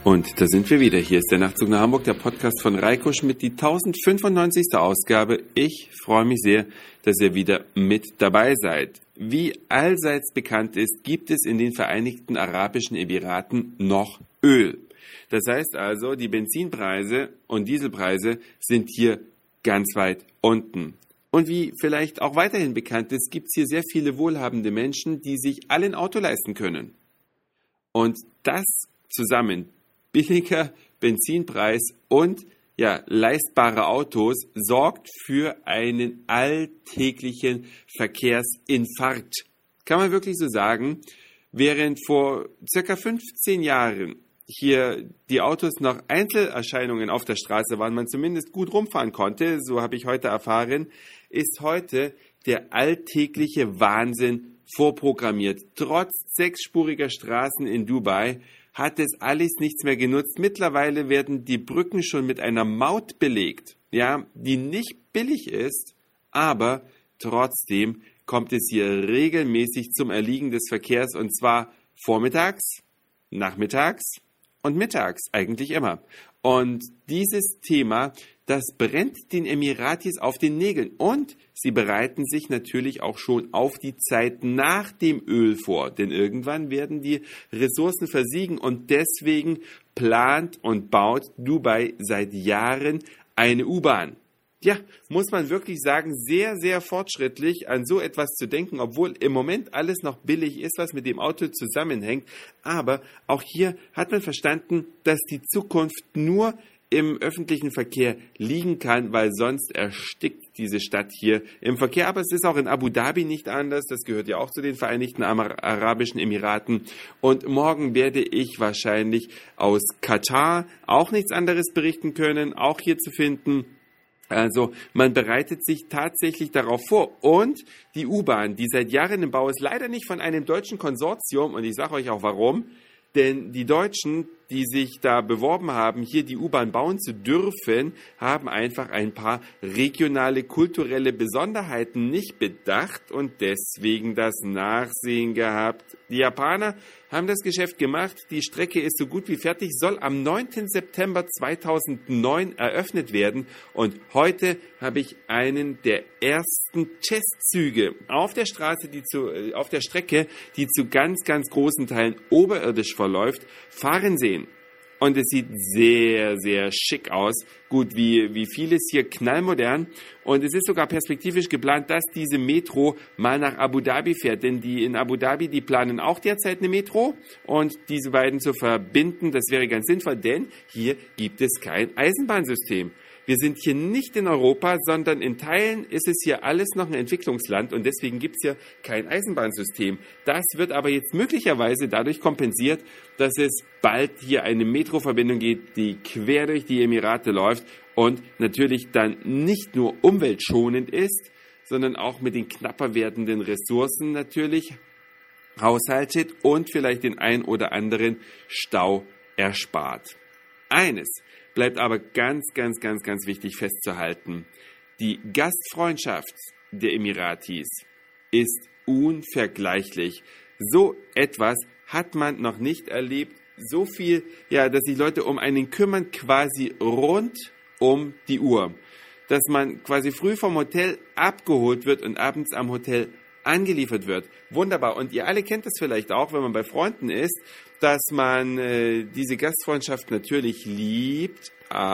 Und da sind wir wieder. Hier ist der Nachtzug nach Hamburg, der Podcast von Reiko Schmidt, die 1095. Ausgabe. Ich freue mich sehr, dass ihr wieder mit dabei seid. Wie allseits bekannt ist, gibt es in den Vereinigten Arabischen Emiraten noch Öl. Das heißt also, die Benzinpreise und Dieselpreise sind hier ganz weit unten. Und wie vielleicht auch weiterhin bekannt ist, gibt es hier sehr viele wohlhabende Menschen, die sich alle ein Auto leisten können. Und das zusammen, billiger Benzinpreis und leistbare Autos, sorgt für einen alltäglichen Verkehrsinfarkt. Kann man wirklich so sagen, während vor circa 15 Jahren hier die Autos noch Einzelerscheinungen auf der Straße waren, man zumindest gut rumfahren konnte, so habe ich heute erfahren, ist heute der alltägliche Wahnsinn vorprogrammiert. Trotz sechsspuriger Straßen in Dubai hat es alles nichts mehr genutzt. Mittlerweile werden die Brücken schon mit einer Maut belegt, die nicht billig ist, aber trotzdem kommt es hier regelmäßig zum Erliegen des Verkehrs, und zwar vormittags, nachmittags und mittags, eigentlich immer. Und dieses Thema, das brennt den Emiratis auf den Nägeln, und sie bereiten sich natürlich auch schon auf die Zeit nach dem Öl vor, denn irgendwann werden die Ressourcen versiegen, und deswegen plant und baut Dubai seit Jahren eine U-Bahn. Ja, muss man wirklich sagen, sehr, sehr fortschrittlich, an so etwas zu denken, obwohl im Moment alles noch billig ist, was mit dem Auto zusammenhängt. Aber auch hier hat man verstanden, dass die Zukunft nur im öffentlichen Verkehr liegen kann, weil sonst erstickt diese Stadt hier im Verkehr. Aber es ist auch in Abu Dhabi nicht anders. Das gehört ja auch zu den Vereinigten Arabischen Emiraten. Und morgen werde ich wahrscheinlich aus Katar auch nichts anderes berichten können, auch hier zu finden. Also man bereitet sich tatsächlich darauf vor, und die U-Bahn, die seit Jahren im Bau ist, leider nicht von einem deutschen Konsortium, und ich sage euch auch warum, denn die Deutschen, die sich da beworben haben, hier die U-Bahn bauen zu dürfen, haben einfach ein paar regionale, kulturelle Besonderheiten nicht bedacht und deswegen das Nachsehen gehabt. Die Japaner haben das Geschäft gemacht, die Strecke ist so gut wie fertig, soll am 9. September 2009 eröffnet werden, und heute habe ich einen der ersten Testzüge auf der Strecke, die zu ganz, ganz großen Teilen oberirdisch verläuft, fahren sehen. Und es sieht sehr, sehr schick aus. Gut, wie vieles hier knallmodern. Und es ist sogar perspektivisch geplant, dass diese Metro mal nach Abu Dhabi fährt. Denn die in Abu Dhabi, die planen auch derzeit eine Metro. Und diese beiden zu verbinden, das wäre ganz sinnvoll, denn hier gibt es kein Eisenbahnsystem. Wir sind hier nicht in Europa, sondern in Teilen ist es hier alles noch ein Entwicklungsland, und deswegen gibt es hier kein Eisenbahnsystem. Das wird aber jetzt möglicherweise dadurch kompensiert, dass es bald hier eine Metroverbindung gibt, die quer durch die Emirate läuft und natürlich dann nicht nur umweltschonend ist, sondern auch mit den knapper werdenden Ressourcen natürlich haushaltet und vielleicht den ein oder anderen Stau erspart. Eines bleibt aber ganz, ganz, ganz, ganz wichtig festzuhalten. Die Gastfreundschaft der Emiratis ist unvergleichlich. So etwas hat man noch nicht erlebt. So viel, dass sich Leute um einen kümmern, quasi rund um die Uhr. Dass man quasi früh vom Hotel abgeholt wird und abends am Hotel angeliefert wird. Wunderbar. Und ihr alle kennt das vielleicht auch, wenn man bei Freunden ist, dass man diese Gastfreundschaft natürlich liebt,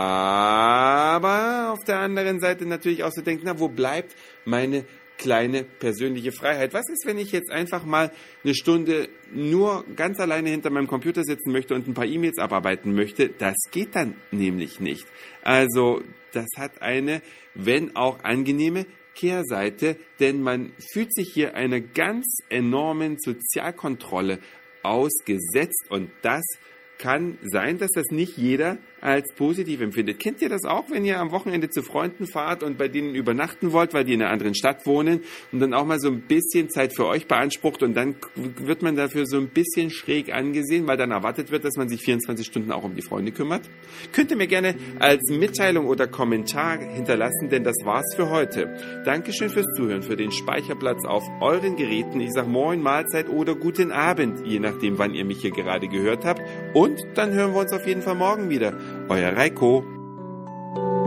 aber auf der anderen Seite natürlich auch so denkt, wo bleibt meine kleine persönliche Freiheit? Was ist, wenn ich jetzt einfach mal eine Stunde nur ganz alleine hinter meinem Computer sitzen möchte und ein paar E-Mails abarbeiten möchte? Das geht dann nämlich nicht. Also das hat eine, wenn auch angenehme, Kehrseite, denn man fühlt sich hier einer ganz enormen Sozialkontrolle ausgesetzt, und das kann sein, dass das nicht jeder als positiv empfindet. Kennt ihr das auch, wenn ihr am Wochenende zu Freunden fahrt und bei denen übernachten wollt, weil die in einer anderen Stadt wohnen und dann auch mal so ein bisschen Zeit für euch beansprucht und dann wird man dafür so ein bisschen schräg angesehen, weil dann erwartet wird, dass man sich 24 Stunden auch um die Freunde kümmert? Könnt ihr mir gerne als Mitteilung oder Kommentar hinterlassen, denn das war's für heute. Dankeschön fürs Zuhören, für den Speicherplatz auf euren Geräten. Ich sag Moin, Mahlzeit oder guten Abend, je nachdem, wann ihr mich hier gerade gehört habt. Und dann hören wir uns auf jeden Fall morgen wieder. Euer Reiko.